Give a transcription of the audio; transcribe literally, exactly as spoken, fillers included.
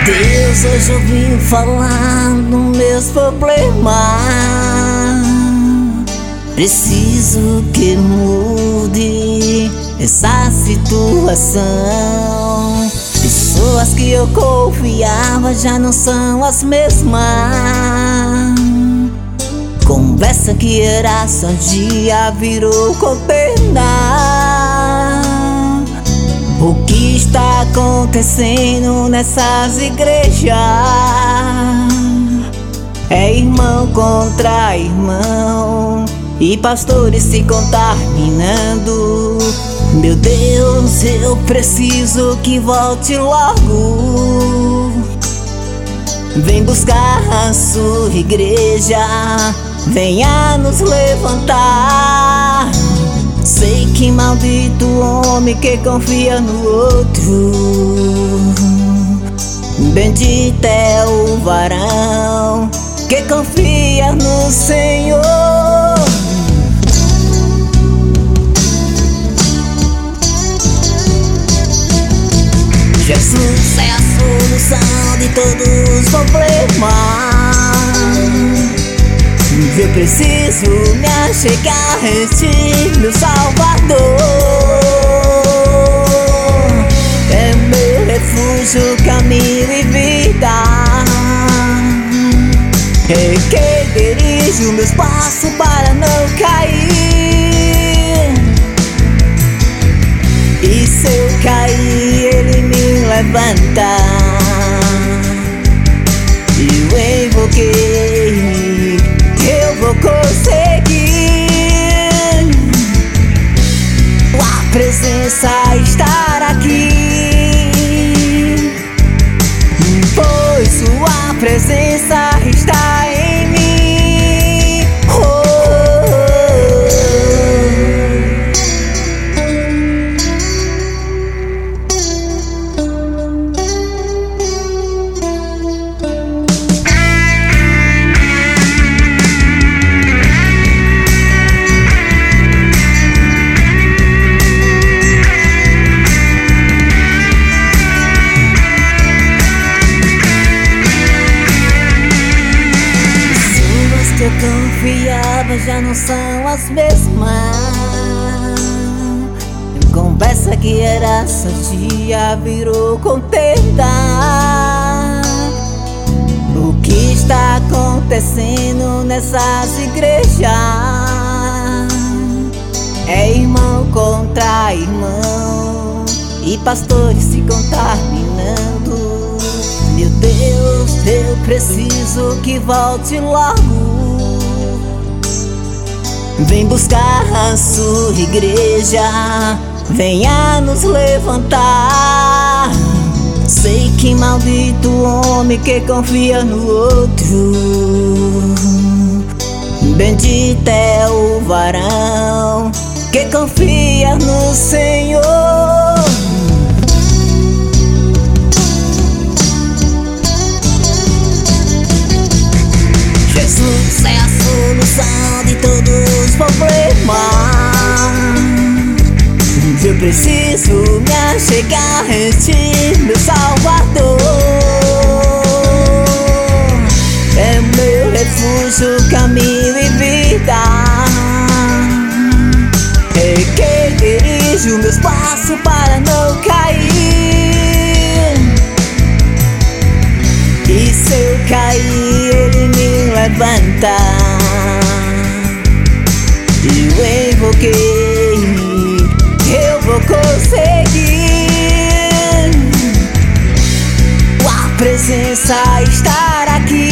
Deus, hoje eu vim falar dos meus problemas. Preciso que mude essa situação. Pessoas que eu confiava já não são as mesmas. Conversa que era só dia virou contenda. O que está acontecendo nessas igrejas? É irmão contra irmão e pastores se contaminando. Meu Deus, eu preciso que volte logo. Vem buscar a sua igreja, venha nos levantar. Sei que maldito homem que confia no outro. Bendito é o varão que confia no Senhor. Jesus é a solução de todos os problemas. Eu preciso me achegar em ti, meu Salvador. É meu refúgio, caminho e vida. É quem dirige os meus passos para não cair. E se eu cair, Ele me levanta. Eu invoquei, eu vou conseguir. A presença estar aqui, pois sua presença está em mim. Oh, eu confiava já não são as mesmas. Conversa que era só dia virou contenda. O que está acontecendo nessas igrejas? É irmão contra irmão e pastores se contaminando. Meu Deus, eu preciso que volte logo. Vem buscar a sua igreja, venha nos levantar. Sei que maldito homem que confia no outro. Bendito é o varão que confia no Senhor. Jesus é a solução de todos os problemas. Eu preciso me achegar em ti, meu Salvador. É meu refúgio, caminho e vida. É quem dirige os meus passos para não cair. E se eu cair, Ele me levanta. Eu invoquei, eu vou conseguir. A presença estar aqui,